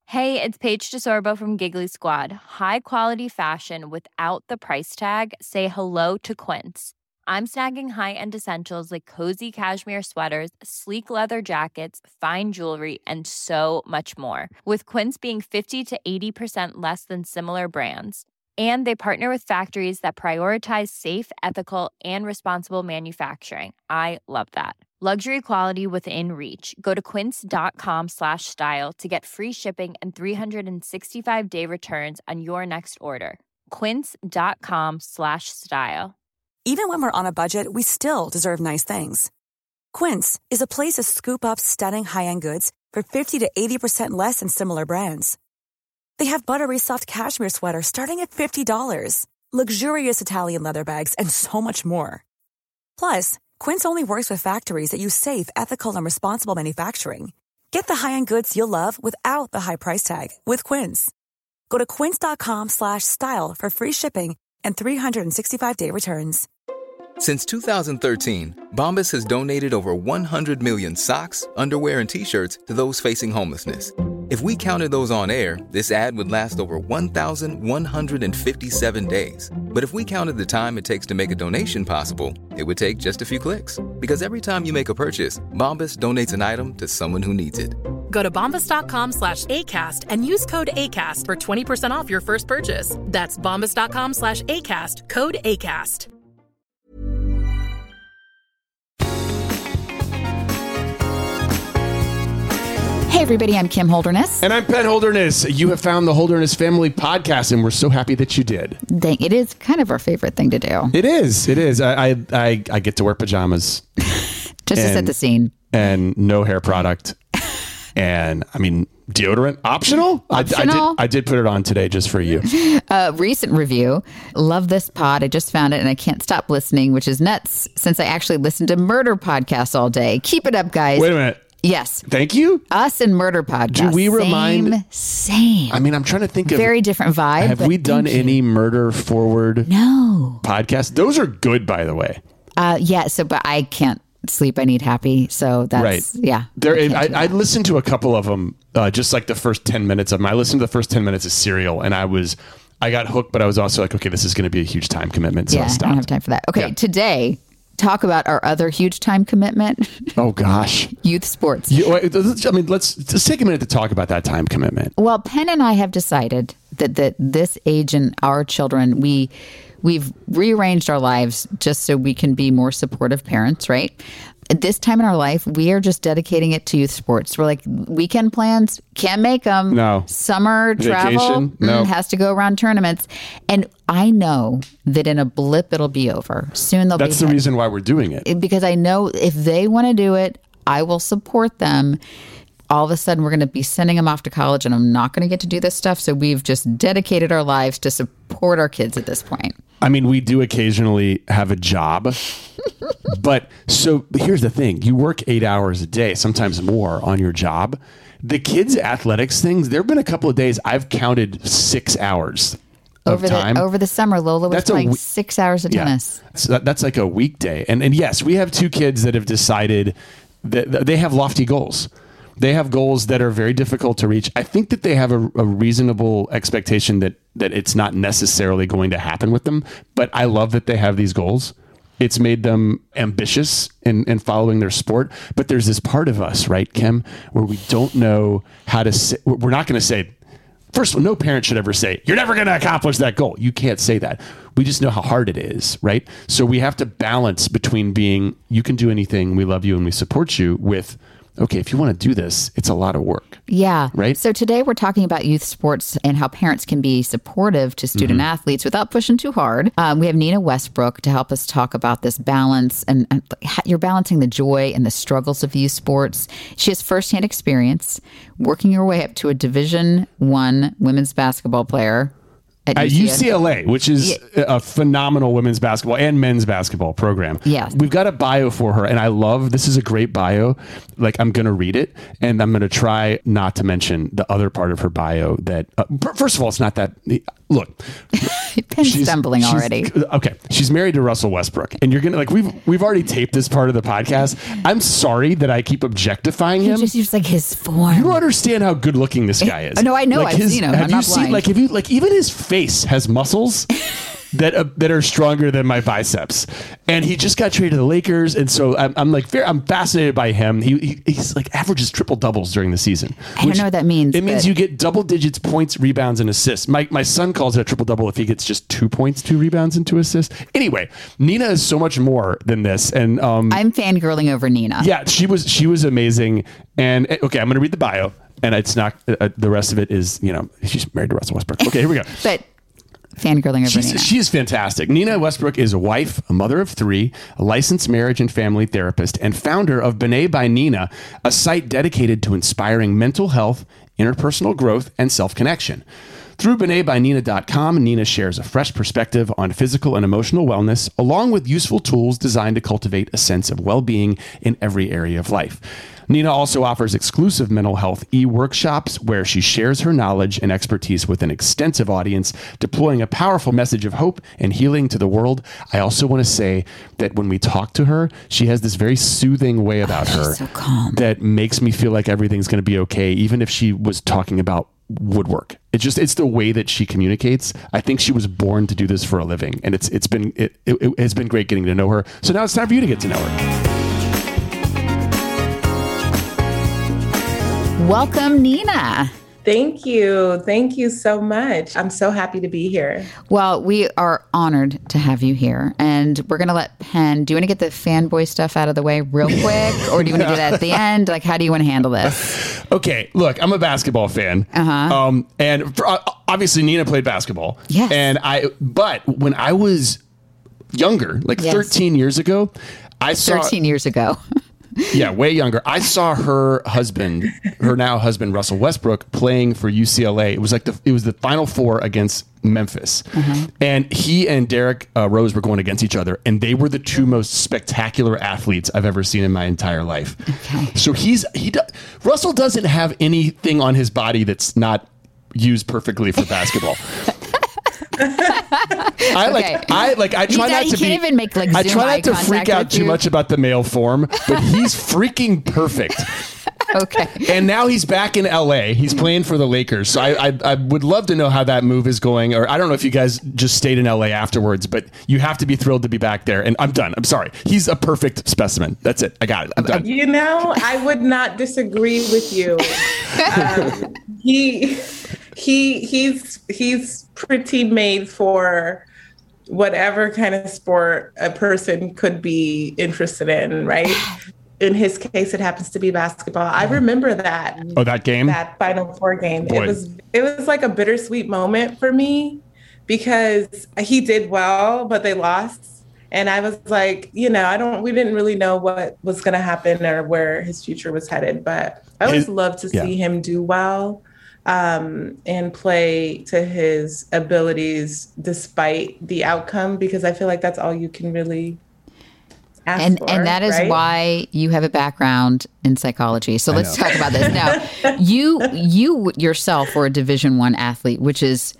Hey, it's Paige DeSorbo from Giggly Squad. High quality fashion without the price tag. Say hello to Quince. I'm snagging high-end essentials like cozy cashmere sweaters, sleek leather jackets, fine jewelry, and so much more. With Quince being 50 to 80% less than similar brands. And they partner with factories that prioritize safe, ethical, and responsible manufacturing. I love that. Luxury quality within reach. Go to quince.com/style to get free shipping and 365-day returns on your next order. Quince.com/style. Even when we're on a budget, we still deserve nice things. Quince is a place to scoop up stunning high-end goods for 50 to 80% less than similar brands. They have buttery soft cashmere sweaters starting at $50, luxurious Italian leather bags, and so much more. Plus, Quince only works with factories that use safe, ethical, and responsible manufacturing. Get the high-end goods you'll love without the high price tag with Quince. Go to quince.com/style for free shipping and 365-day returns. Since 2013, Bombas has donated over 100 million socks, underwear, and T-shirts to those facing homelessness. If we counted those on air, this ad would last over 1,157 days. But if we counted the time it takes to make a donation possible, it would take just a few clicks. Because every time you make a purchase, Bombas donates an item to someone who needs it. Go to bombas.com/ACAST and use code ACAST for 20% off your first purchase. That's bombas.com/ACAST, code ACAST. Hey everybody, I'm Kim Holderness. And I'm Penn Holderness. You have found the Holderness Family Podcast, and we're so happy that you did. It is kind of our favorite thing to do. It is. It is. I get to wear pajamas. Just to set the scene. And no hair product. And, I mean, deodorant. Optional? Optional. I did put it on today just for you. Recent review. Love this pod. I just found it and I can't stop listening, which is nuts since I actually listen to murder podcasts all day. Keep it up, guys. Wait a minute. Yes. Thank you. Us and murder podcasts. Do we remind? Same. I mean, I'm trying to think of. Very different vibe. Have we done any murder forward? No. Podcasts? Those are good, by the way. Yeah. But I can't sleep. I need happy. So that's, right. Yeah. I listened to a couple of them, just like the first 10 minutes of them. I listened to the first 10 minutes of Serial and I got hooked, but I was also like, okay, this is going to be a huge time commitment. So I stopped. I don't have time for that. Okay. Yeah. Today, talk about our other huge time commitment. Oh gosh. Youth sports. Let's take a minute to talk about that time commitment. Well, Penn and I have decided that this age in our children, we've rearranged our lives just so we can be more supportive parents, right? At this time in our life, we are just dedicating it to youth sports. We're like, weekend plans, can't make them. No. Summer travel, no. Has to go around tournaments. And I know that in a blip, it'll be over. Soon they'll That's the reason why we're doing it. Because I know if they want to do it, I will support them. All of a sudden, we're going to be sending them off to college, and I'm not going to get to do this stuff. So we've just dedicated our lives to support our kids at this point. I mean, we do occasionally have a job, but here's the thing. You work 8 hours a day, sometimes more on your job. The kids' athletics things, there have been a couple of days I've counted 6 hours of time. Over the summer, Lola was playing 6 hours of tennis. That's like a weekday. And yes, we have two kids that have decided that they have lofty goals. They have goals that are very difficult to reach. I think that they have a reasonable expectation that it's not necessarily going to happen with them. But I love that they have these goals. It's made them ambitious in following their sport. But there's this part of us, right, Kim, where we don't know how to say, we're not going to say, first of all, no parent should ever say, you're never going to accomplish that goal. You can't say that. We just know how hard it is, right? So we have to balance between being, you can do anything, we love you and we support you, with, okay, if you want to do this, it's a lot of work. Yeah. Right. So today we're talking about youth sports and how parents can be supportive to student athletes without pushing too hard. We have Nina Westbrook to help us talk about this balance and you're balancing the joy and the struggles of youth sports. She has firsthand experience working her way up to a Division I women's basketball player at UCLA, which is a phenomenal women's basketball and men's basketball program. Yes. We've got a bio for her, and I love, this is a great bio. Like, I'm going to read it, and I'm going to try not to mention the other part of her bio that, first of all, it's not that, look, Pen's stumbling already. Okay, she's married to Russell Westbrook, and you're gonna like we've already taped this part of the podcast. I'm sorry that I keep objectifying him. Just like his form. You don't understand how good looking this guy is. No, I know. Like I've seen him. Have you seen like even his face has muscles that are stronger than my biceps, and he just got traded to the Lakers, and so I'm fascinated by him. He's like averages triple doubles during the season. I don't know what that means. It means you get double digits points, rebounds, and assists. My son calls it a triple double if he gets just 2 points, 2 rebounds, and 2 assists. Anyway, Nina is so much more than this, and I'm fangirling over Nina. Yeah, she was amazing. And okay, I'm going to read the bio, and it's not the rest of it is she's married to Russell Westbrook. Okay, here we go. But fangirling over Nina. She is fantastic. Nina Westbrook is a wife, a mother of 3, a licensed marriage and family therapist, and founder of Bené by Nina, a site dedicated to inspiring mental health, interpersonal growth, and self-connection. Through BenéByNina.com, Nina shares a fresh perspective on physical and emotional wellness, along with useful tools designed to cultivate a sense of well-being in every area of life. Nina also offers exclusive mental health e-workshops where she shares her knowledge and expertise with an extensive audience, deploying a powerful message of hope and healing to the world. I also want to say that when we talk to her, she has this very soothing way about her so calm. That makes me feel like everything's going to be okay, even if she was talking about woodwork. It's the way that she communicates. I think she was born to do this for a living, and it has been great getting to know her. So now it's time for you to get to know her. Welcome, Nina. Thank you. Thank you so much. I'm so happy to be here. Well, we are honored to have you here. And we're going to let Pen, do you want to get the fanboy stuff out of the way real quick? Or do you want to do that at the end? Like, how do you want to handle this? Okay, look, I'm a basketball fan. Obviously Nina played basketball. Yes. But when I was younger, like 13 years ago, I saw... 13 years ago. Yeah, way younger. I saw her now husband, Russell Westbrook, playing for UCLA. It was the Final Four against Memphis. And he and Derrick Rose were going against each other, and they were the 2 most spectacular athletes I've ever seen in my entire life. Okay. So Russell doesn't have anything on his body that's not used perfectly for basketball. I try not to freak out too much about the male form, but he's freaking perfect. Okay. And now he's back in LA. He's playing for the Lakers. So I would love to know how that move is going. Or I don't know if you guys just stayed in LA afterwards, but you have to be thrilled to be back there. And I'm done. I'm sorry. He's a perfect specimen. That's it. I got it. I'm done. I would not disagree with you. He's pretty made for whatever kind of sport a person could be interested in, right? In his case, it happens to be basketball. I remember that. Oh, that game? That Final Four game. Boy. It was like a bittersweet moment for me because he did well, but they lost. And I was like, we didn't really know what was going to happen or where his future was headed. But I always love to see him do well and play to his abilities despite the outcome, because I feel like that's all you can really ask for. And that is why you have a background in psychology. So let's talk about this. Now, you yourself were a Division I athlete, which is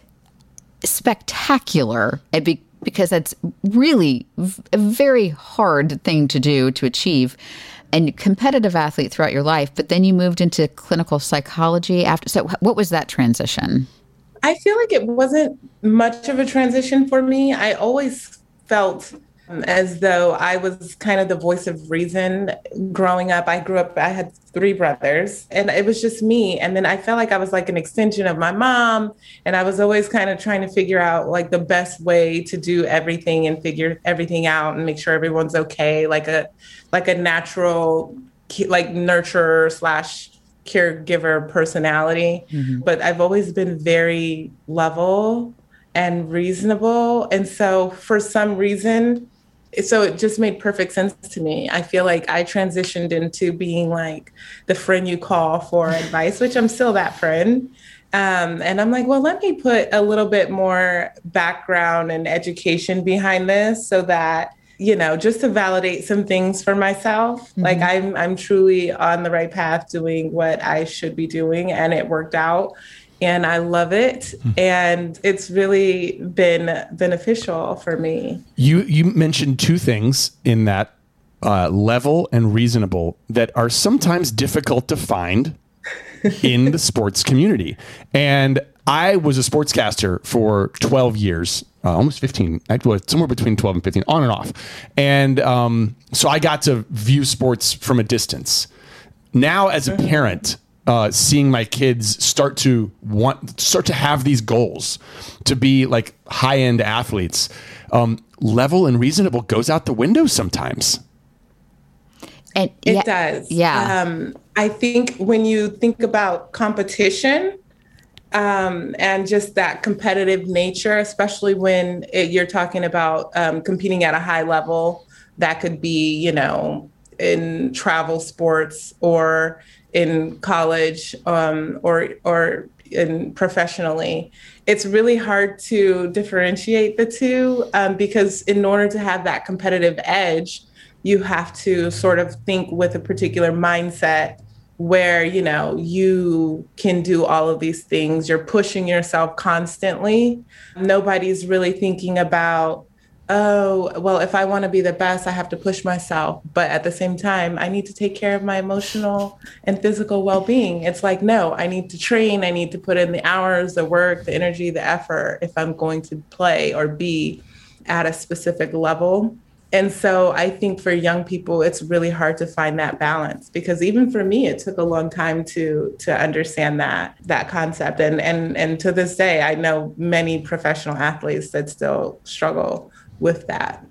spectacular because that's really a very hard thing to do, to achieve. And competitive athlete throughout your life, but then you moved into clinical psychology after. So what was that transition? I feel like it wasn't much of a transition for me. I always felt as though I was kind of the voice of reason growing up. I had 3 brothers, and it was just me. And then I felt like I was like an extension of my mom. And I was always kind of trying to figure out like the best way to do everything and figure everything out and make sure everyone's okay. Like a natural, like nurturer / caregiver personality. Mm-hmm. But I've always been very level and reasonable. And so for some reason, so it just made perfect sense to me. I feel like I transitioned into being like the friend you call for advice, which I'm still that friend. And I'm like, well, let me put a little bit more background and education behind this so that, just to validate some things for myself. Mm-hmm. Like I'm truly on the right path doing what I should be doing, and it worked out. and I love it. And it's really been beneficial for me. You mentioned two things in that, level and reasonable, that are sometimes difficult to find in the sports community. And I was a sportscaster for 12 years, almost 15, actually somewhere between 12 and 15, on and off. And so I got to view sports from a distance. Now, as a parent, seeing my kids start to have these goals to be like high-end athletes, level and reasonable goes out the window sometimes. And it does. Yeah. I think when you think about competition and just that competitive nature, especially when you're talking about competing at a high level, that could be, in travel sports or in college or in professionally. It's really hard to differentiate the two because in order to have that competitive edge, you have to sort of think with a particular mindset where, you can do all of these things. You're pushing yourself constantly. Nobody's really thinking about, if I want to be the best, I have to push myself. But at the same time, I need to take care of my emotional and physical well-being. It's like, no, I need to train. I need to put in the hours, the work, the energy, the effort if I'm going to play or be at a specific level. And so I think for young people, it's really hard to find that balance, because even for me, it took a long time to understand that concept. And to this day, I know many professional athletes that still struggle with that.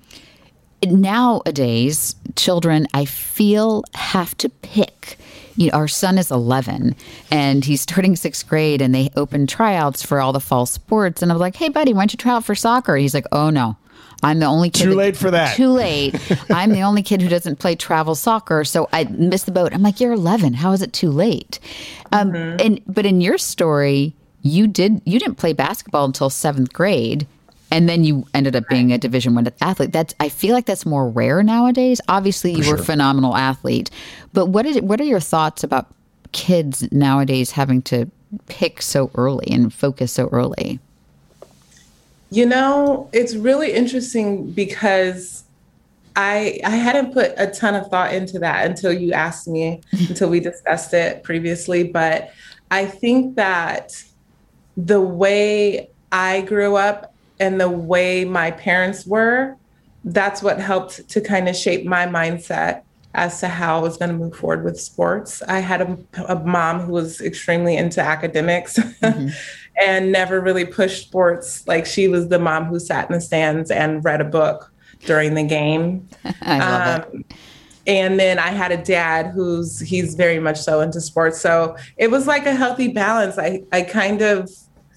Nowadays, children, I feel, have to pick. Our son is 11 and he's starting 6th grade, and they open tryouts for all the fall sports. And I'm like, hey, buddy, why don't you try out for soccer? He's like, oh, no. I'm the only kid. Too late for that. Too late. I'm the only kid who doesn't play travel soccer, so I missed the boat. I'm like, you're 11. How is it too late? But in your story, you didn't play basketball until 7th grade, and then you ended up being a Division I athlete. I feel like that's more rare nowadays. Obviously, you were a phenomenal athlete, but what are your thoughts about kids nowadays having to pick so early and focus so early? It's really interesting because I hadn't put a ton of thought into that until you asked me, until we discussed it previously. But I think that the way I grew up and the way my parents were, that's what helped to kind of shape my mindset as to how I was going to move forward with sports. I had a mom who was extremely into academics. And never really pushed sports. Like, she was the mom who sat in the stands and read a book during the game. I love it. And then I had a dad he's very much so into sports. So it was like a healthy balance. I kind of,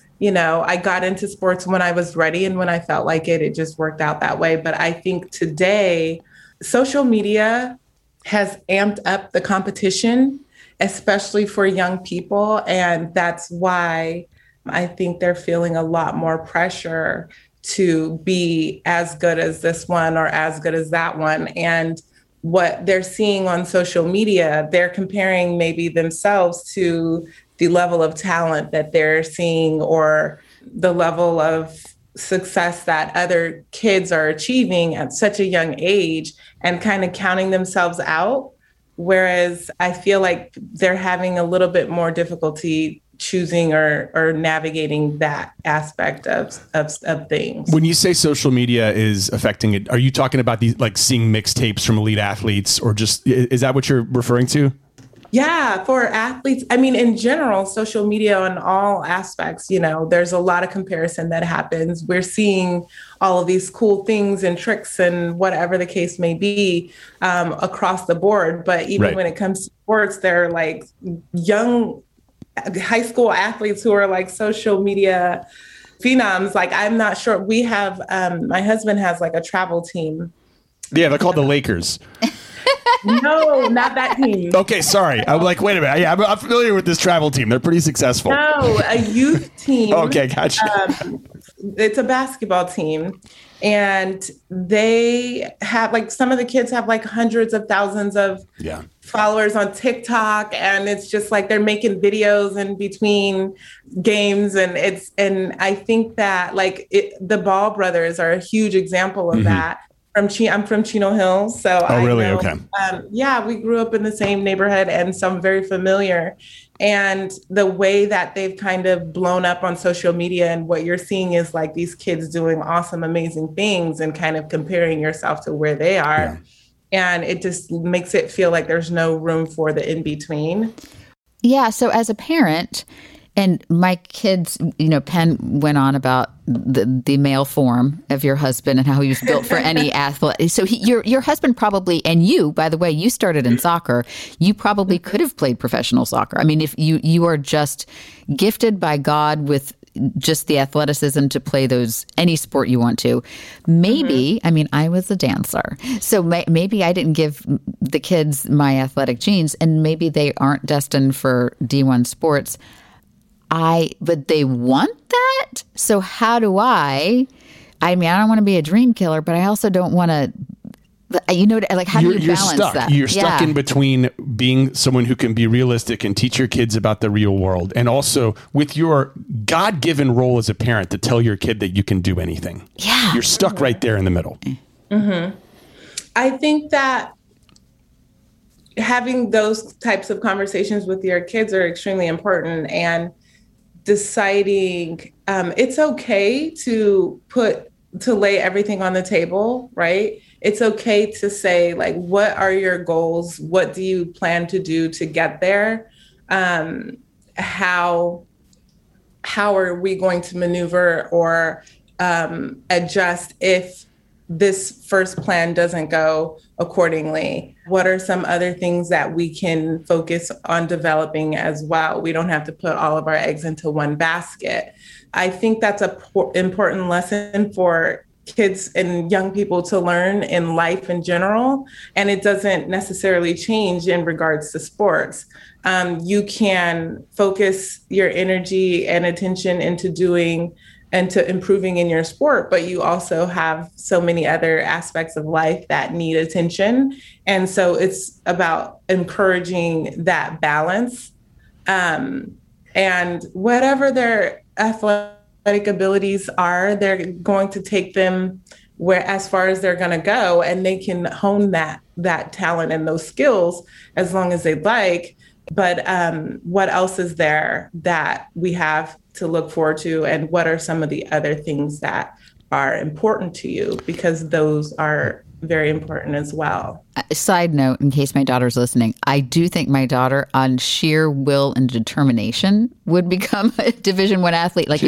I got into sports when I was ready, and when I felt like it just worked out that way. But I think today, social media has amped up the competition, especially for young people. And that's why I think they're feeling a lot more pressure to be as good as this one or as good as that one. And what they're seeing on social media, they're comparing maybe themselves to the level of talent that they're seeing or the level of success that other kids are achieving at such a young age, and kind of counting themselves out. Whereas I feel like they're having a little bit more difficulty choosing or navigating that aspect of things. When you say social media is affecting it, are you talking about these, like, seeing mixtapes from elite athletes, or just, is that what you're referring to? Yeah, for athletes. I mean, in general, social media on all aspects, there's a lot of comparison that happens. We're seeing all of these cool things and tricks and whatever the case may be across the board. But even when it comes to sports, they're like young high school athletes who are like social media phenoms. Like, I'm not sure. We have, my husband has like a travel team. Yeah, they're called the Lakers. No, not that team. Okay, sorry. I'm like, wait a minute. Yeah, I'm familiar with this travel team. They're pretty successful. No, a youth team. Okay, gotcha. it's a basketball team, and they have like, some of the kids have like hundreds of thousands of followers on TikTok. And it's just like, they're making videos in between games. And I think that like the Ball brothers are a huge example of that. I'm from Chino Hills. So really? Know, okay. We grew up in the same neighborhood, and so I'm very familiar. And the way that they've kind of blown up on social media, and what you're seeing is like these kids doing awesome, amazing things and kind of comparing yourself to where they are. Yeah. And it just makes it feel like there's no room for the in-between. Yeah. So as a parent, and my kids, Penn went on about the male form of your husband and how he was built for any athlete. So your husband probably, and you, by the way, you started in soccer. You probably could have played professional soccer. I mean, if you are just gifted by God with just the athleticism to play any sport you want to. Maybe, I mean, I was a dancer. So maybe I didn't give the kids my athletic genes, and maybe they aren't destined for D1 sports. But they want that. So how do I mean, I don't want to be a dream killer, but I also don't want to, like, how do you balance that? You're stuck in between being someone who can be realistic and teach your kids about the real world, and also with your God-given role as a parent to tell your kid that you can do anything. Yeah. You're stuck right there in the middle. Mm-hmm. I think that having those types of conversations with your kids are extremely important, and deciding it's okay to lay everything on the table, right? It's okay to say, like, what are your goals? What do you plan to do to get there? How are we going to maneuver or adjust if this first plan doesn't go accordingly? What are some other things that we can focus on developing as well? We don't have to put all of our eggs into one basket. I think that's an important lesson for kids and young people to learn in life in general. And it doesn't necessarily change in regards to sports. You can focus your energy and attention into doing and to improving in your sport, but you also have so many other aspects of life that need attention. And so it's about encouraging that balance. And whatever their athletic abilities are, they're going to take them as far as they're going to go, and they can hone that talent and those skills as long as they'd like. But what else is there that we have to look forward to, and what are some of the other things that are important to you? Because those are very important as well. Side note, in case my daughter's listening, I do think my daughter, on sheer will and determination, would become a Division I athlete. Like,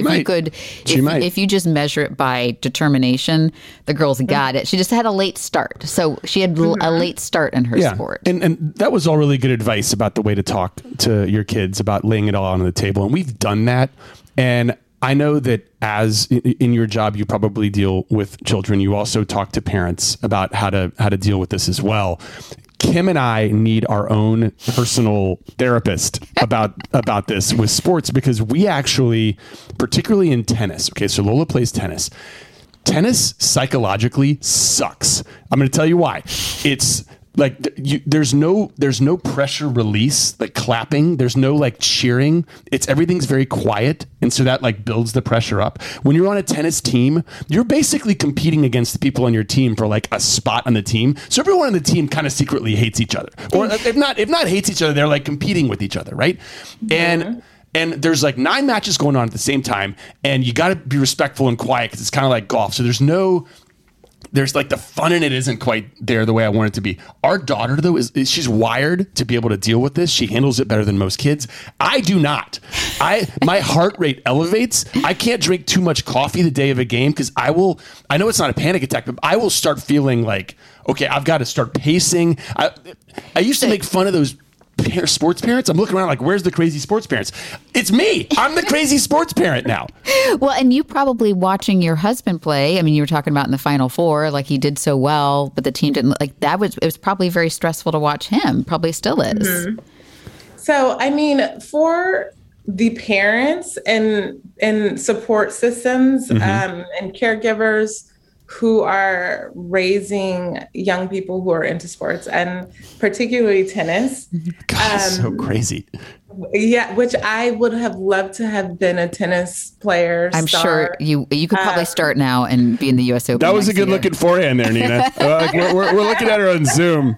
if you just measure it by determination, the girl's got it. She just had a late start. So she had a late start in her sport. And that was all really good advice about the way to talk to your kids about laying it all on the table. And we've done that. And I know that as in your job, you probably deal with children. You also talk to parents about how to deal with this as well. Kim and I need our own personal therapist about this with sports, because we actually, particularly in tennis. Okay, so Lola plays tennis. Tennis psychologically sucks. I'm going to tell you why. It's like there's no pressure release, like clapping. There's no like cheering. Everything's very quiet, and so that like builds the pressure up. When you're on a tennis team, you're basically competing against the people on your team for like a spot on the team. So everyone on the team kind of secretly hates each other, or if not hates each other, they're like competing with each other, right? And there's like 9 matches going on at the same time, and you got to be respectful and quiet because it's kind of like golf. So there's like the fun in it isn't quite there the way I want it to be. Our daughter, though, she's wired to be able to deal with this. She handles it better than most kids. I do not. My heart rate elevates. I can't drink too much coffee the day of a game because I know it's not a panic attack, but I will start feeling like, okay, I've got to start pacing. I used to make fun of those sports parents. I'm looking around like, where's the crazy sports parents? It's me. I'm the crazy sports parent now. Well, and you probably watching your husband play. I mean, you were talking about in the Final Four, like he did so well, but the team didn't like that. It was probably very stressful to watch him. Probably still is. Mm-hmm. So, I mean, for the parents and support systems and caregivers who are raising young people who are into sports, and particularly tennis. God, so crazy. Yeah, which I would have loved to have been a tennis player. I'm sure you could probably start now and be in the U.S. Open. That was a good looking forehand there, Nina. We're looking at her on Zoom.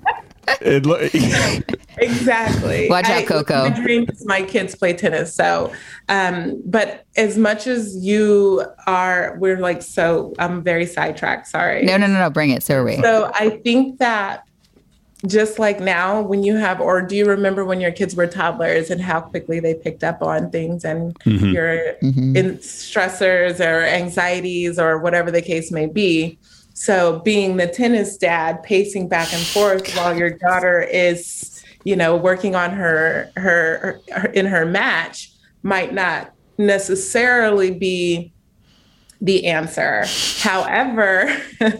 Exactly. Watch out, Coco. My dream is my kids play tennis. So, but as much as you are, I'm very sidetracked. Sorry. No. Bring it. So are we. So I think that just like now when you have, or do you remember when your kids were toddlers and how quickly they picked up on things and your in stressors or anxieties or whatever the case may be? So being the tennis dad, pacing back and forth while your daughter is, working on her in her match might not necessarily be the answer. However,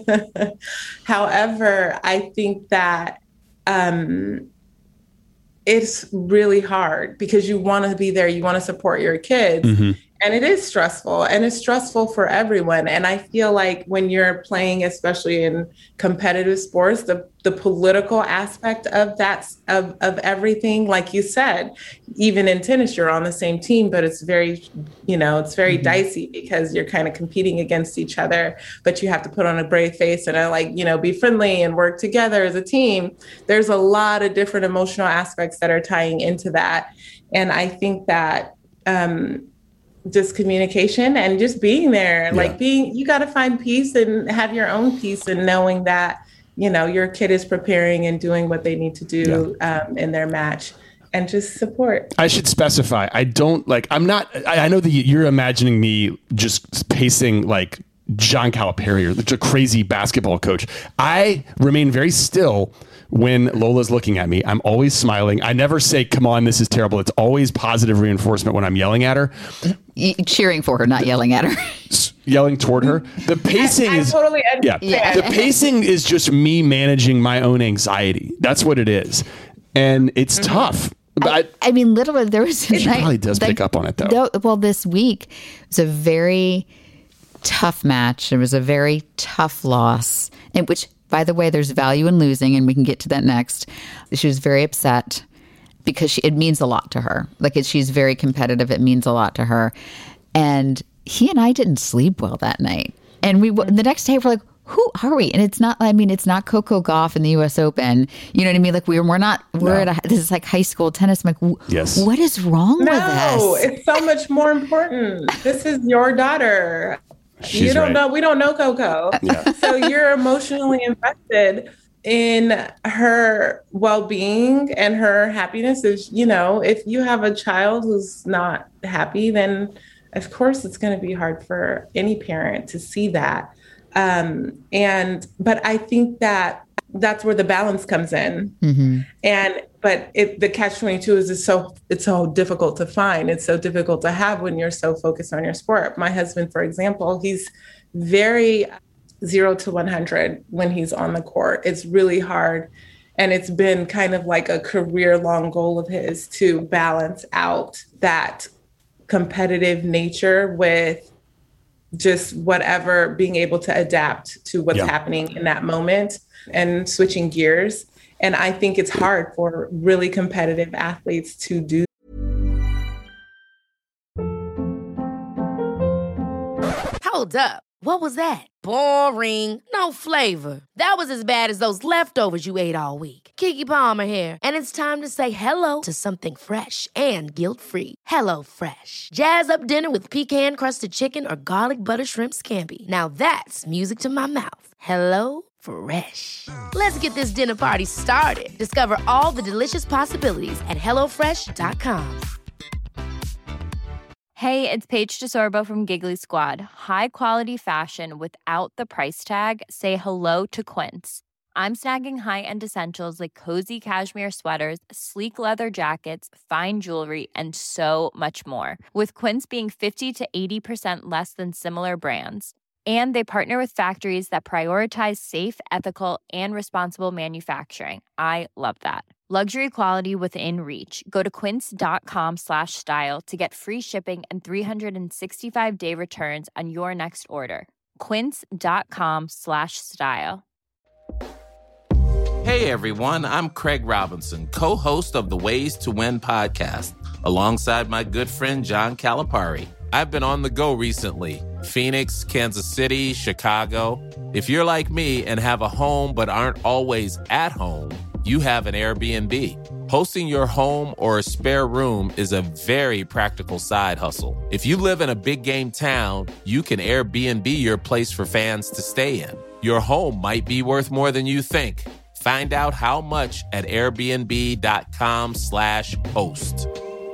I think that it's really hard because you want to be there, you want to support your kids. And it is stressful, and it's stressful for everyone. And I feel like when you're playing, especially in competitive sports, the political aspect of that, of everything, like you said, even in tennis, you're on the same team, but it's very, it's very dicey because you're kind of competing against each other, but you have to put on a brave face and be friendly and work together as a team. There's a lot of different emotional aspects that are tying into that. And I think that, just communication and just being there, you got to find peace and have your own peace and knowing that, your kid is preparing and doing what they need to do in their match, and just support. I should specify, I know that you're imagining me just pacing like John Calipari or a crazy basketball coach. I remain very still when Lola's looking at me. I'm always smiling. I never say, come on, this is terrible. It's always positive reinforcement when I'm yelling at her. Cheering for her, not yelling at her. Yelling toward her. The pacing is totally the pacing is just me managing my own anxiety. That's what it is. And it's tough. But I mean, literally, there was a night. She probably does pick up on it, though. Well, this week was a very tough match. It was a very tough loss, in which, by the way, there's value in losing, and we can get to that next. She was very upset because it means a lot to her. She's very competitive. It means a lot to her. And he and I didn't sleep well that night. And the next day we're like, who are we? And it's not Coco Gauff in the U.S. Open. You know what I mean? This is like high school tennis. I'm like, yes. What is wrong with us? No, it's so much more important. This is your daughter. We don't know Coco. Yeah. So you're emotionally invested in her well-being and her happiness. If you have a child who's not happy, then of course it's going to be hard for any parent to see that. But I think that that's where the balance comes in. But the catch-22 is it's so difficult to find. It's so difficult to have when you're so focused on your sport. My husband, for example, he's very 0 to 100 when he's on the court. It's really hard. And it's been kind of like a career-long goal of his to balance out that competitive nature with just whatever, being able to adapt to what's happening in that moment and switching gears. And I think it's hard for really competitive athletes to do. Hold up. What was that? Boring. No flavor. That was as bad as those leftovers you ate all week. Keke Palmer here. And it's time to say hello to something fresh and guilt-free. Hello Fresh. Jazz up dinner with pecan-crusted chicken or garlic butter shrimp scampi. Now that's music to my mouth. Hello Fresh. Let's get this dinner party started. Discover all the delicious possibilities at HelloFresh.com. Hey, it's Paige DeSorbo from Giggly Squad. High quality fashion without the price tag. Say hello to Quince. I'm snagging high-end essentials like cozy cashmere sweaters, sleek leather jackets, fine jewelry, and so much more. With Quince being 50 to 80% less than similar brands. And they partner with factories that prioritize safe, ethical, and responsible manufacturing. I love that. Luxury quality within reach. Go to quince.com/style to get free shipping and 365-day returns on your next order. Quince.com/style. Hey everyone, I'm Craig Robinson, co-host of the Ways to Win podcast, alongside my good friend John Calipari. I've been on the go recently. Phoenix, Kansas City, Chicago. If you're like me and have a home but aren't always at home, you have an Airbnb. Hosting your home or a spare room is a very practical side hustle. If you live in a big game town, you can Airbnb your place for fans to stay in. Your home might be worth more than you think. Find out how much at airbnb.com/host.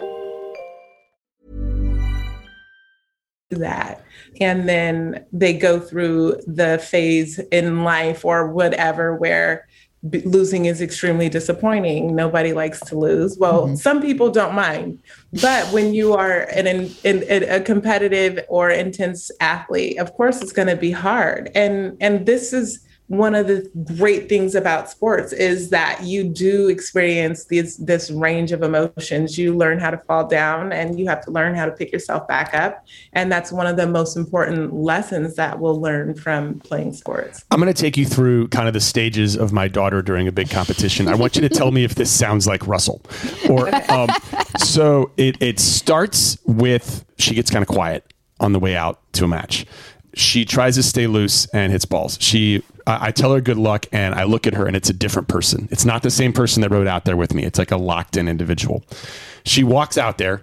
That. And then they go through the phase in life or whatever where losing is extremely disappointing. Nobody likes to lose. Well, some people don't mind. But when you are a competitive or intense athlete, of course, it's going to be hard. And this is one of the great things about sports is that you do experience this range of emotions. You learn how to fall down and you have to learn how to pick yourself back up. And that's one of the most important lessons that we'll learn from playing sports. I'm going to take you through kind of the stages of my daughter during a big competition. I want you to tell me if this sounds like Russell. Or so it starts with she gets kind of quiet on the way out to a match. She tries to stay loose and hits balls. I tell her good luck and I look at her and it's a different person. It's not the same person that rode out there with me. It's like a locked in individual. She walks out there.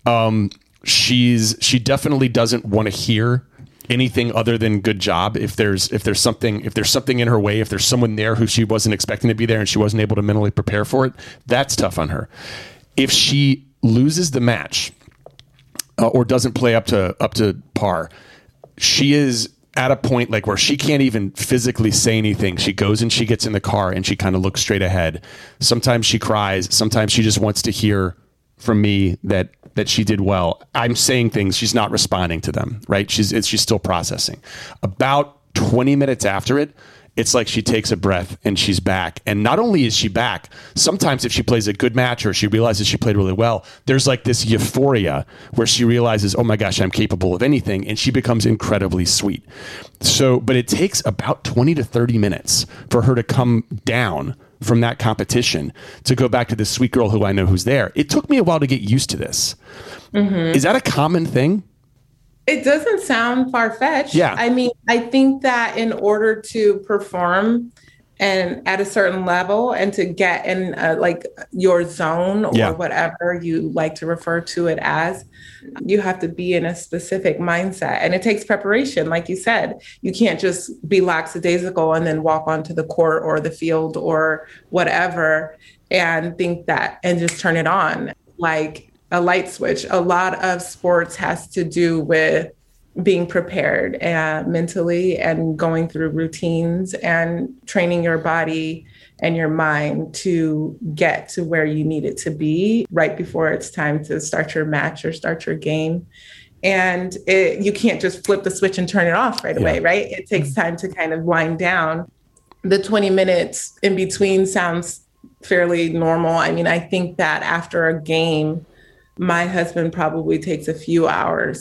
She definitely doesn't want to hear anything other than good job. If there's something in her way, if there's someone there who she wasn't expecting to be there and she wasn't able to mentally prepare for it, that's tough on her. If she loses the match or doesn't play up to par, she is at a point like where she can't even physically say anything. She goes and she gets in the car and she kind of looks straight ahead. Sometimes she cries. Sometimes she just wants to hear from me that she did well. I'm saying things. She's not responding to them, right? She's still processing. About 20 minutes after it, it's like she takes a breath and she's back. And not only is she back, sometimes if she plays a good match or she realizes she played really well, there's like this euphoria where she realizes, oh my gosh, I'm capable of anything. And she becomes incredibly sweet. So, but it takes about 20 to 30 minutes for her to come down from that competition to go back to this sweet girl who I know who's there. It took me a while to get used to this. Is that a common thing? It doesn't sound far-fetched. Yeah. I mean, I think that in order to perform and at a certain level and to get in like your zone or whatever you like to refer to it as, you have to be in a specific mindset. And it takes preparation. Like you said, you can't just be lackadaisical and then walk onto the court or the field or whatever and think that and just turn it on like a light switch. A lot of sports has to do with being prepared mentally and going through routines and training your body and your mind to get to where you need it to be right before it's time to start your match or start your game. And you can't just flip the switch and turn it off right away, right? It takes time to kind of wind down. The 20 minutes in between sounds fairly normal. I mean, I think that after a game, my husband probably takes a few hours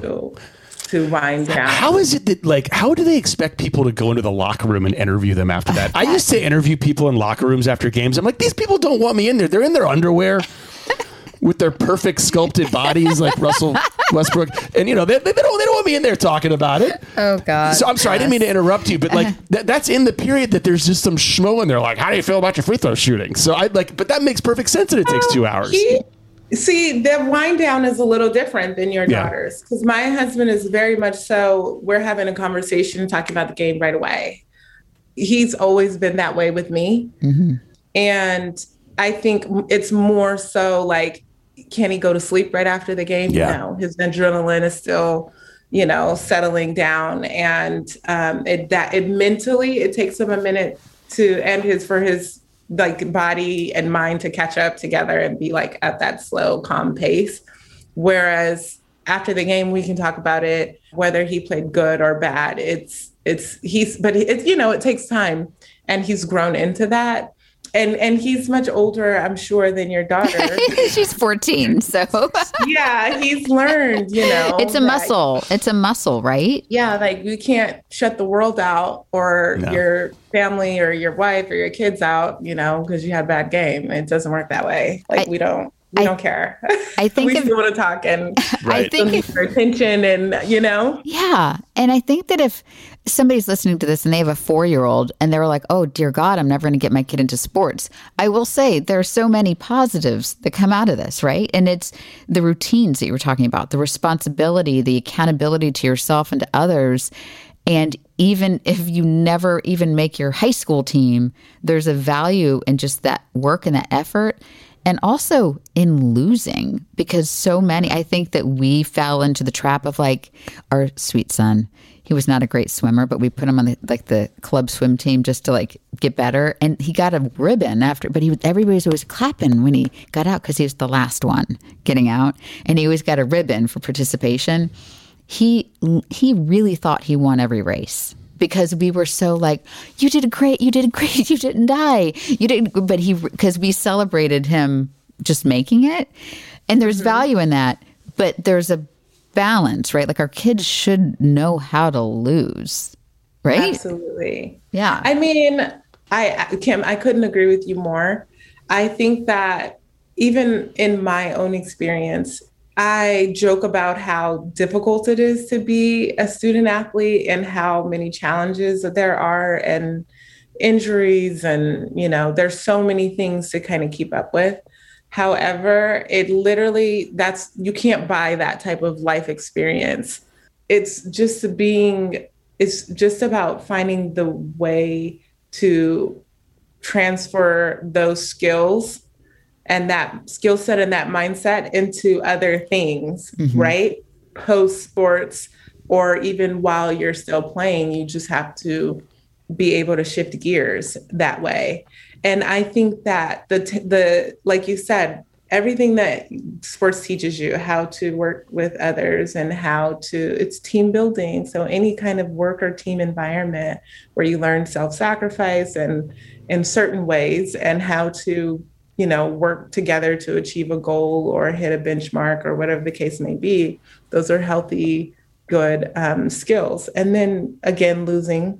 to wind down. How is it that, how do they expect people to go into the locker room and interview them after that? I used to interview people in locker rooms after games. I'm like, these people don't want me in there. They're in their underwear with their perfect sculpted bodies like Russell Westbrook. And, they don't want me in there talking about it. Oh, God. So I'm sorry, I didn't mean to interrupt you, but that's in the period that there's just some schmo in there. Like, how do you feel about your free throw shooting? So but that makes perfect sense that it takes 2 hours. See, the wind down is a little different than your daughter's because my husband is very much so, we're having a conversation, talking about the game right away. He's always been that way with me. Mm-hmm. And I think it's more so like, can he go to sleep right after the game? Yeah. No, his adrenaline is still, settling down. And it mentally, it takes him a minute for his body and mind to catch up together and be at that slow, calm pace. Whereas after the game, we can talk about it, whether he played good or bad. It takes time and he's grown into that. And he's much older, I'm sure, than your daughter. She's 14, so yeah, he's learned, it's a muscle. It's a muscle, right? Yeah, like you can't shut the world out or your family or your wife or your kids out, because you had a bad game. It doesn't work that way. Like we don't care. I think we still want to talk, and I think for attention, and Yeah, and I think that if somebody's listening to this and they have a 4-year-old and they're like, "Oh dear God, I'm never going to get my kid into sports," I will say there are so many positives that come out of this, right? And it's the routines that you were talking about, the responsibility, the accountability to yourself and to others. And even if you never even make your high school team, there's a value in just that work and that effort. And also in losing, because so many, I think that we fell into the trap of like our sweet son. He was not a great swimmer, but we put him on the club swim team just to like get better. And he got a ribbon after, but everybody was always clapping when he got out because he was the last one getting out. And he always got a ribbon for participation. He really thought he won every race. Because we were so like, you did great, you didn't die, you didn't. But because we celebrated him just making it, and there's value in that. But there's a balance, right? Like our kids should know how to lose, right? Absolutely. Yeah. I mean, Kim, I couldn't agree with you more. I think that even in my own experience, I joke about how difficult it is to be a student athlete and how many challenges that there are and injuries and, there's so many things to kind of keep up with. However, it literally, you can't buy that type of life experience. It's just about finding the way to transfer those skills and that skill set and that mindset into other things, right? Post sports, or even while you're still playing, you just have to be able to shift gears that way. And I think that the like you said, everything that sports teaches you, how to work with others and it's team building. So any kind of work or team environment where you learn self-sacrifice and in certain ways and how to work together to achieve a goal or hit a benchmark or whatever the case may be. Those are healthy, good skills. And then again, losing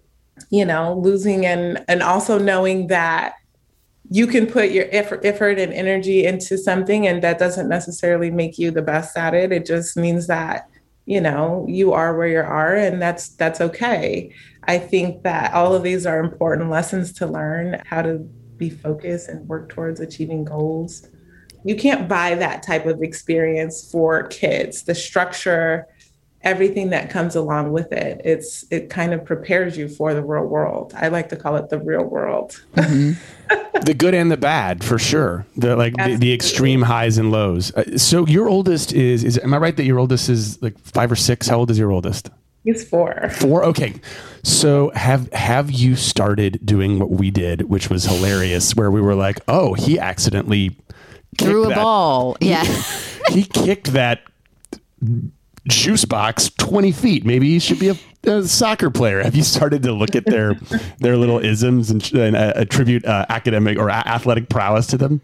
and also knowing that you can put your effort and energy into something, and that doesn't necessarily make you the best at it. It just means that, you are where you are, and that's okay. I think that all of these are important lessons to learn, how to be focused and work towards achieving goals. You can't buy that type of experience for kids. The structure, everything that comes along with it, it kind of prepares you for the real world. I like to call it the real world. The good and the bad, for sure. The extreme highs and lows. So your oldest is, am I right that your oldest is like 5 or 6? How old is your oldest? He's 4. 4? Okay. So have you started doing what we did, which was hilarious, where we were like, oh, he accidentally threw a ball. Yeah. He kicked that juice box 20 feet. Maybe he should be a soccer player. Have you started to look at their little isms and attribute academic or athletic prowess to them?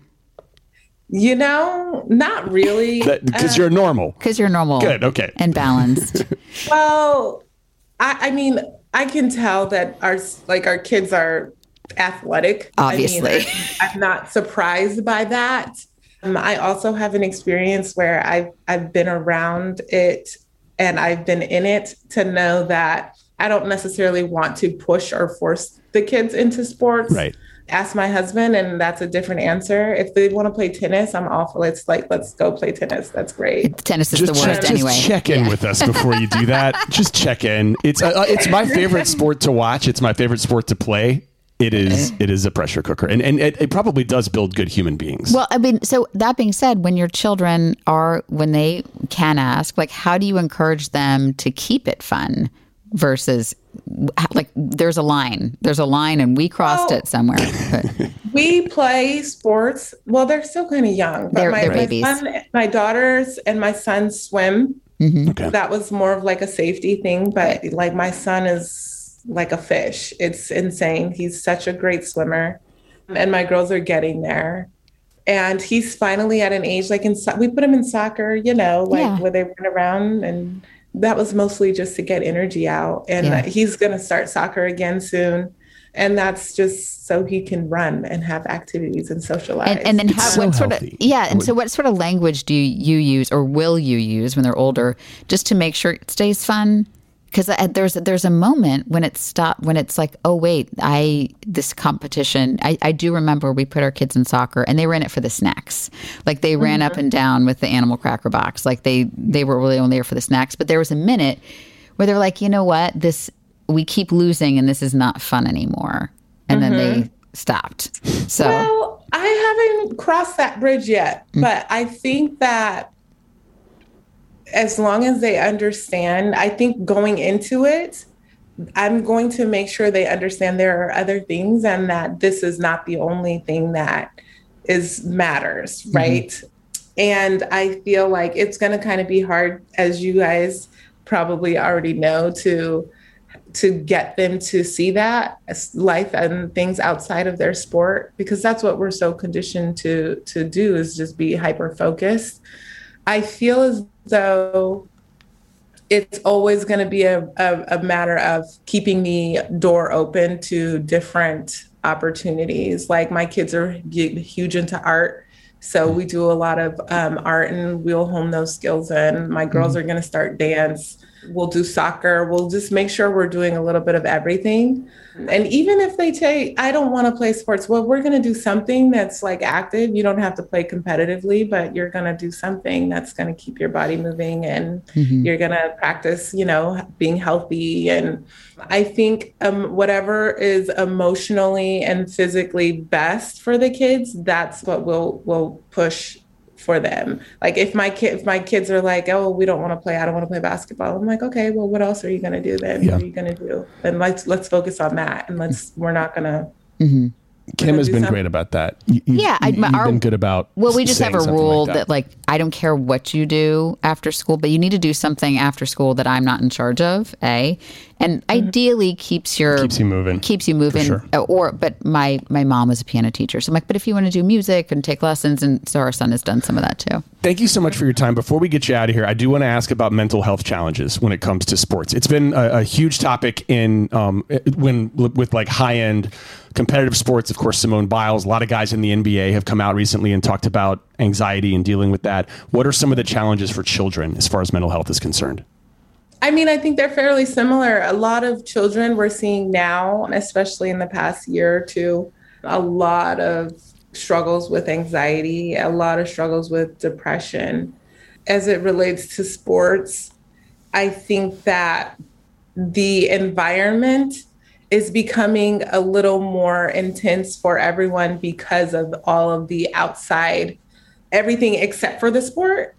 Not really. Because you're normal. Because you're normal. Good. Okay. And balanced. Well, I mean, I can tell that our kids are athletic. Obviously. I'm not surprised by that. I also have an experience where I've been around it and I've been in it to know that I don't necessarily want to push or force the kids into sports. Right. Ask my husband, and that's a different answer. If they want to play tennis, I'm all for let's go play tennis. That's great. Tennis is the worst anyway. Just check in with us before you do that. Just check in. It's my favorite sport to watch. It's my favorite sport to play. It is a pressure cooker, and it probably does build good human beings. Well, I mean, so that being said, when your children when they can ask, like, how do you encourage them to keep it fun versus like there's a line and we crossed it somewhere. But. We play sports. Well, they're still kind of young. But they're babies. My daughters and my son swim. Mm-hmm. Okay. That was more of like a safety thing, but like my son is like a fish. It's insane. He's such a great swimmer. and my girls are getting there. And he's finally at an age, like we put him in soccer, you know, like where they run around, and that was mostly just to get energy out. And he's going to start soccer again soon. And that's just so he can run and have activities and socialize. And then what sort of language do you use, or will you use when they're older, just to make sure it stays fun? Because there's a moment when it's like, oh wait, this competition. I do remember we put our kids in soccer and they were in it for the snacks. Like they ran up and down with the animal cracker box. Like they were really only there for the snacks. But there was a minute where they're like, you know what, we keep losing and this is not fun anymore. And then they stopped. So well, I haven't crossed that bridge yet, but I think that as long as they understand, I think going into it, I'm going to make sure they understand there are other things and that this is not the only thing that matters, right? And I feel like it's going to kind of be hard, as you guys probably already know, to get them to see that as life and things outside of their sport, because that's what we're so conditioned to do, is just be hyper focused. I feel as though it's always going to be a matter of keeping the door open to different opportunities. Like my kids are huge into art. So we do a lot of art, and we'll hone those skills in. My girls are going to start dance. We'll do soccer. We'll just make sure we're doing a little bit of everything. And even if they say, I don't want to play sports, well, we're going to do something that's like active. You don't have to play competitively, but you're going to do something that's going to keep your body moving, and you're going to practice, you know, being healthy. And I think whatever is emotionally and physically best for the kids, that's what we'll push for them. Like if my kids are like, oh, we don't want to play, I don't want to play basketball, I'm like, okay, well, what else are you going to do then? What are you going to do? And let's focus on that. And we're not going to. Kim has been great about that. You've been good about. Well, we just have a rule that I don't care what you do after school, but you need to do something after school that I'm not in charge of. And ideally keeps you moving. Sure. But my mom was a piano teacher, so I'm like, but if you want to do music and take lessons, and so our son has done some of that too. Thank you so much for your time. Before we get you out of here, I do want to ask about mental health challenges when it comes to sports. It's been a huge topic with like high end competitive sports. Of course, Simone Biles, a lot of guys in the NBA have come out recently and talked about anxiety and dealing with that. What are some of the challenges for children as far as mental health is concerned? I mean, I think they're fairly similar. A lot of children we're seeing now, especially in the past year or two, a lot of struggles with anxiety, a lot of struggles with depression. As it relates to sports, I think that the environment is becoming a little more intense for everyone because of all of the outside, everything except for the sport,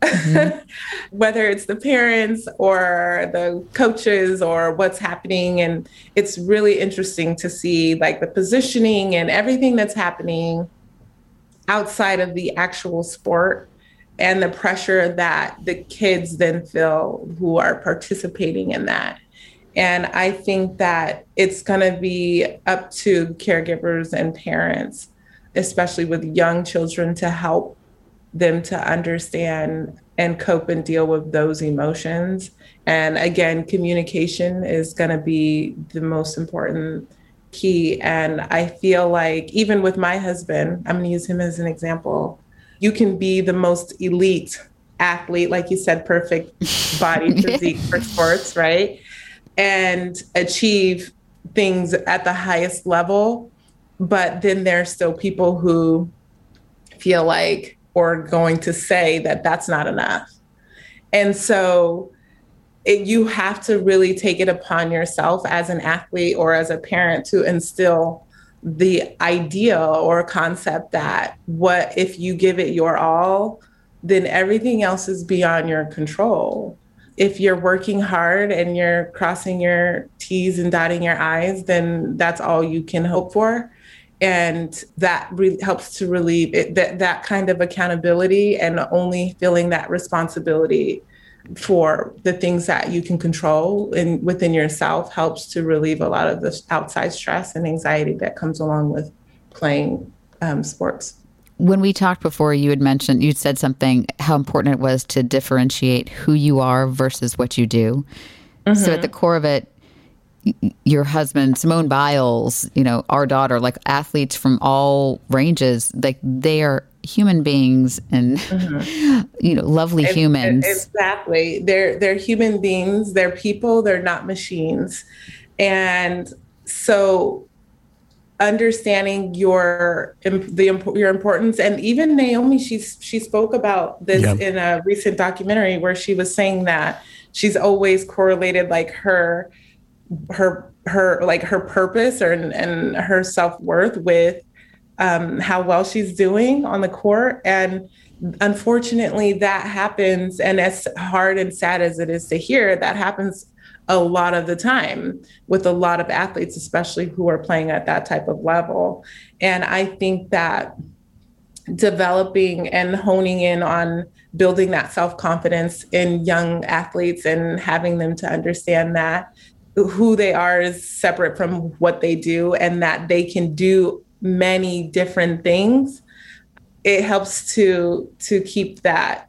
whether it's the parents or the coaches or what's happening. And it's really interesting to see like the positioning and everything that's happening outside of the actual sport and the pressure that the kids then feel who are participating in that. And I think that it's going to be up to caregivers and parents, especially with young children, to help them to understand and cope and deal with those emotions. And again, communication is going to be the most important key. And I feel like even with my husband, I'm going to use him as an example. You can be the most elite athlete, like you said, perfect body physique for sports, right? And achieve things at the highest level. But then there's still people who feel like, or going to say that that's not enough. And so you have to really take it upon yourself as an athlete or as a parent to instill the idea or concept that what if you give it your all, then everything else is beyond your control. If you're working hard and you're crossing your T's and dotting your I's, then that's all you can hope for. And that helps to relieve it, that kind of accountability, and only feeling that responsibility for the things that you can control and within yourself helps to relieve a lot of the outside stress and anxiety that comes along with playing sports. When we talked before, you'd said something, how important it was to differentiate who you are versus what you do. Mm-hmm. So at the core of it, your husband, Simone Biles, our daughter, like athletes from all ranges, like they are human beings and, lovely humans. Exactly. They're human beings. They're people. They're not machines. And so understanding your importance, and even Naomi, she spoke about this in a recent documentary where she was saying that she's always correlated like her purpose and her self-worth with how well she's doing on the court. And unfortunately that happens, and as hard and sad as it is to hear, that happens a lot of the time with a lot of athletes, especially who are playing at that type of level. And I think that developing and honing in on building that self-confidence in young athletes and having them to understand that who they are is separate from what they do, and that they can do many different things, it helps to keep that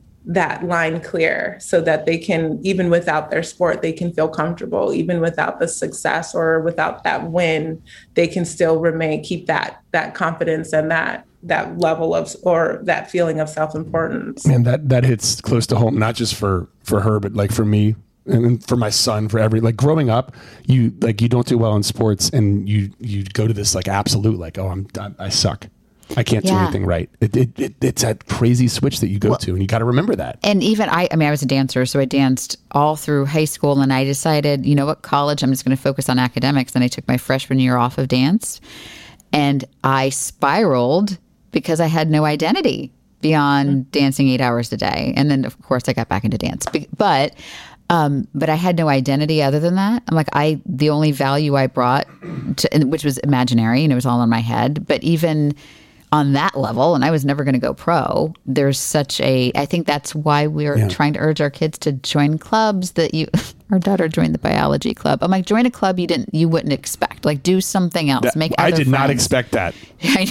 line clear, so that they can, even without their sport, they can feel comfortable. Even without the success or without that win, they can still keep that confidence and that level of, or that feeling of self-importance. And that hits close to home, not just for her, but like for me and for my son, for like growing up, you don't do well in sports, and you go to this like absolute, like, oh, I suck. I can't do anything right. It's that crazy switch that you go to, and you got to remember that. And even I was a dancer, so I danced all through high school, and I decided, college, I'm just going to focus on academics. And I took my freshman year off of dance, and I spiraled because I had no identity beyond dancing 8 hours a day. And then, of course, I got back into dance, but I had no identity other than that. I'm like, the only value I brought, which was imaginary, and it was all in my head, but even on that level, and I was never going to go pro, there's I think that's why we're trying to urge our kids to join clubs our daughter joined the biology club. I'm like, join a club you wouldn't expect, like do something else. I did not expect that. I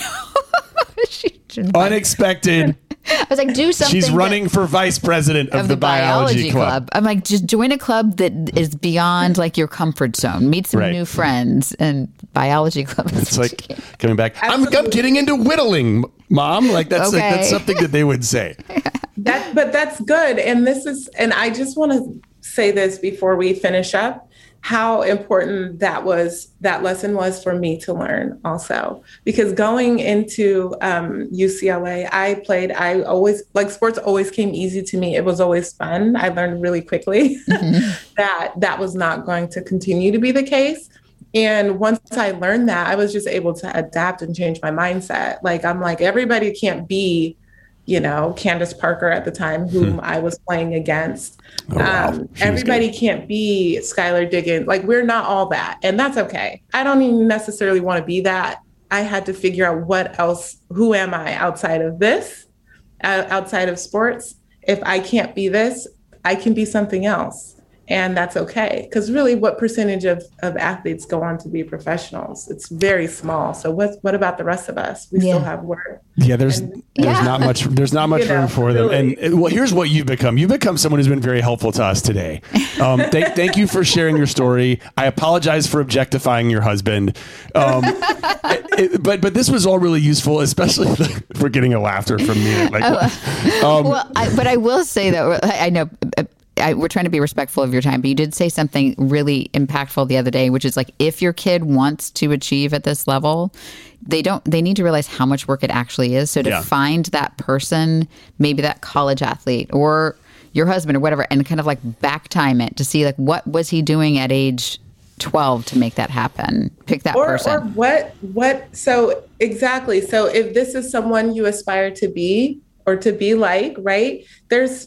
know. Unexpected. I was like, do something. She's running for vice president of the biology club. I'm like, just join a club that is beyond like your comfort zone. Meet some new friends, and biology club. It's like coming back. I'm getting into whittling, Mom. Like that's that's something that they would say. But that's good. And I just want to say this before we finish up, how important that lesson was for me to learn also, because going into UCLA, I always, like, sports always came easy to me. It was always fun. I learned really quickly that was not going to continue to be the case. And once I learned that, I was just able to adapt and change my mindset. Like, I'm like, everybody can't be, Candace Parker at the time, whom I was playing against. Oh, wow. Everybody can't be Skylar Diggins. Like, we're not all that. And that's okay. I don't even necessarily want to be that. I had to figure out what else, who am I outside of this, outside of sports? If I can't be this, I can be something else. And that's okay. Because really, what percentage of athletes go on to be professionals? It's very small. So what about the rest of us? We still have work. Yeah, there's not much room for them. Really. And well, here's what you've become. You've become someone who's been very helpful to us today. Thank you for sharing your story. I apologize for objectifying your husband. But this was all really useful, especially for getting a laughter from me. But I will say that I know. We're trying to be respectful of your time, but you did say something really impactful the other day, which is like, if your kid wants to achieve at this level, they need to realize how much work it actually is. So to find that person, maybe that college athlete or your husband or whatever, and kind of like back time it to see like, what was he doing at age 12 to make that happen? Pick that person. Or what? So exactly. So if this is someone you aspire to be, or to be like, right? There's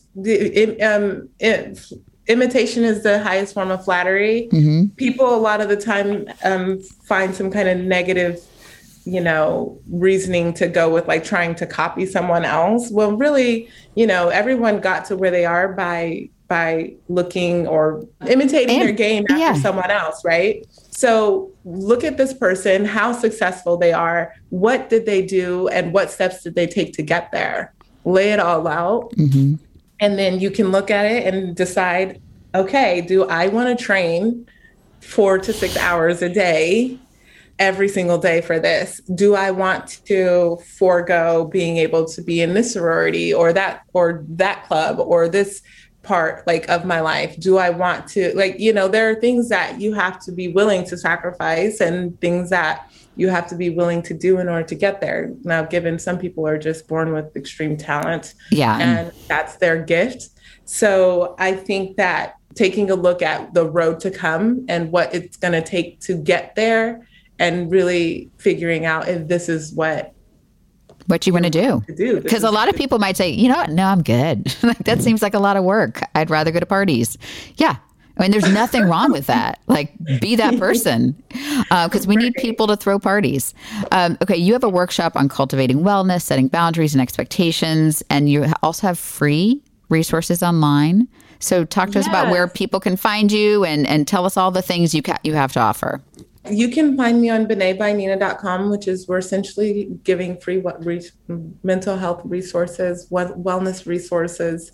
imitation is the highest form of flattery. Mm-hmm. People a lot of the time find some kind of negative, reasoning to go with, like trying to copy someone else. Well, really, everyone got to where they are by looking or imitating their game after someone else, right? So look at this person, how successful they are, what did they do, and what steps did they take to get there? Lay it all out. Mm-hmm. And then you can look at it and decide, okay, do I want to train 4 to 6 hours a day every single day for this? Do I want to forego being able to be in this sorority or that club or this part of my life? Do I want to, there are things that you have to be willing to sacrifice and things that you have to be willing to do in order to get there. Now, given some people are just born with extreme talent, and that's their gift. So I think that taking a look at the road to come and what it's going to take to get there and really figuring out if this is what you want to do. Because a lot of people might say, you know what? No, I'm good. That seems like a lot of work. I'd rather go to parties. Yeah. I mean, there's nothing wrong with that. Be that person. Because we need people to throw parties. Okay. You have a workshop on cultivating wellness, setting boundaries and expectations. And you also have free resources online. So talk to us about where people can find you and tell us all the things you have to offer. You can find me on BeneByNina.com, which is we're essentially giving free mental health resources, wellness resources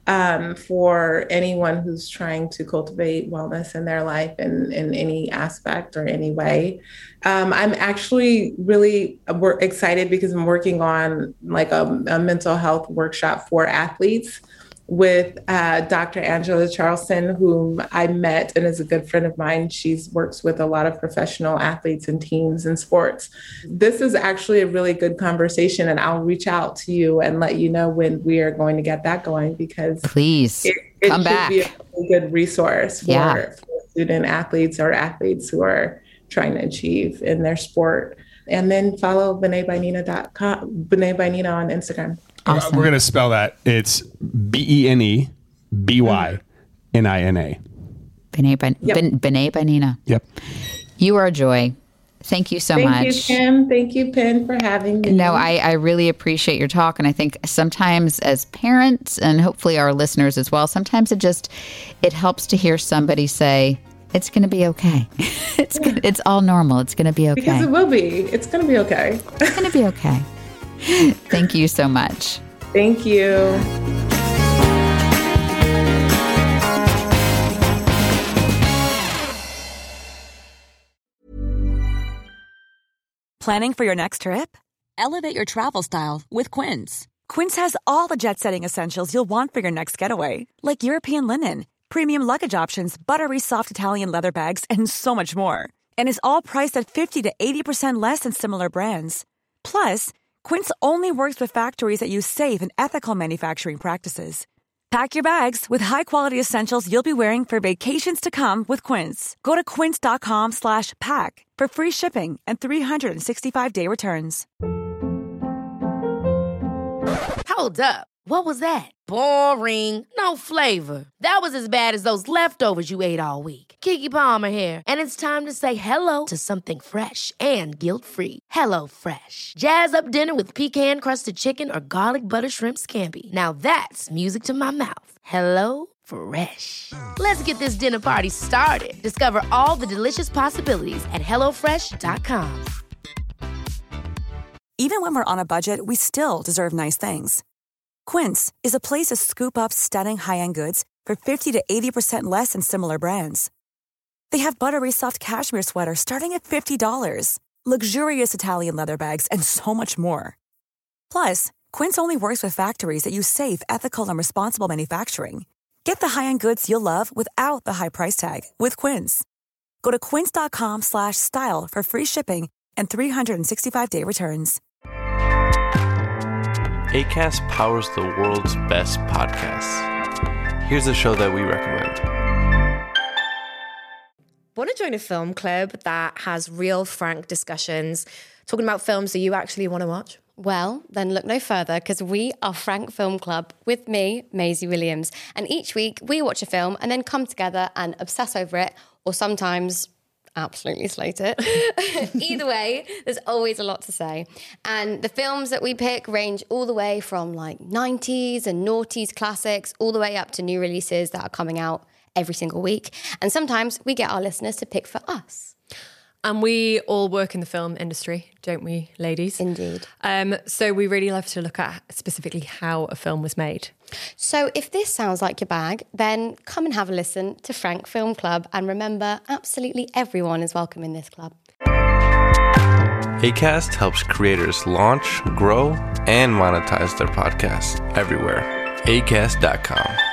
for anyone who's trying to cultivate wellness in their life in any aspect or any way. I'm actually really excited because I'm working on a mental health workshop for athletes with Dr. Angela Charleston, whom I met and is a good friend of mine. She works with a lot of professional athletes and teams in sports. This is actually a really good conversation, and I'll reach out to you and let you know when we are going to get that going, because please it come back. Be a really good resource for student athletes or athletes who are trying to achieve in their sport. And then follow BeneByNina.com, Bene by Nina on Instagram. Awesome. We're going to spell that. It's BeneByNina. Bene by Nina. Yep. You are a joy. Thank you so much. Thank you, Kim. Thank you, Penn, for having me. No, I really appreciate your talk. And I think sometimes as parents, and hopefully our listeners as well, sometimes it helps to hear somebody say, it's going to be okay. It's all normal. It's going to be okay. Because it will be. It's going to be okay. It's going to be okay. Thank you so much. Thank you. Planning for your next trip? Elevate your travel style with Quince. Quince has all the jet-setting essentials you'll want for your next getaway, like European linen, premium luggage options, buttery soft Italian leather bags, and so much more. And is all priced at 50 to 80% less than similar brands. Plus, Quince only works with factories that use safe and ethical manufacturing practices. Pack your bags with high-quality essentials you'll be wearing for vacations to come with Quince. Go to quince.com/pack for free shipping and 365-day returns. Hold up. What was that? Boring. No flavor. That was as bad as those leftovers you ate all week. Keke Palmer here. And it's time to say hello to something fresh and guilt-free. HelloFresh. Jazz up dinner with pecan-crusted chicken or garlic butter shrimp scampi. Now that's music to my mouth. HelloFresh. Let's get this dinner party started. Discover all the delicious possibilities at HelloFresh.com. Even when we're on a budget, we still deserve nice things. Quince is a place to scoop up stunning high-end goods for 50 to 80% less than similar brands. They have buttery soft cashmere sweaters starting at $50, luxurious Italian leather bags, and so much more. Plus, Quince only works with factories that use safe, ethical, and responsible manufacturing. Get the high-end goods you'll love without the high price tag with Quince. Go to quince.com/style for free shipping and 365-day returns. Acast powers the world's best podcasts. Here's a show that we recommend. Want to join a film club that has real, frank discussions, talking about films that you actually want to watch? Well, then look no further, because we are Frank Film Club with me, Maisie Williams. And each week we watch a film and then come together and obsess over it, or sometimes absolutely slate it. Either way, there's always a lot to say. And the films that we pick range all the way from 90s and noughties classics all the way up to new releases that are coming out every single week. And sometimes we get our listeners to pick for us. And we all work in the film industry, don't we, ladies? Indeed. So we really love to look at specifically how a film was made. So if this sounds like your bag, then come and have a listen to Frank Film Club. And remember, absolutely everyone is welcome in this club. Acast helps creators launch, grow, and monetize their podcasts everywhere. Acast.com.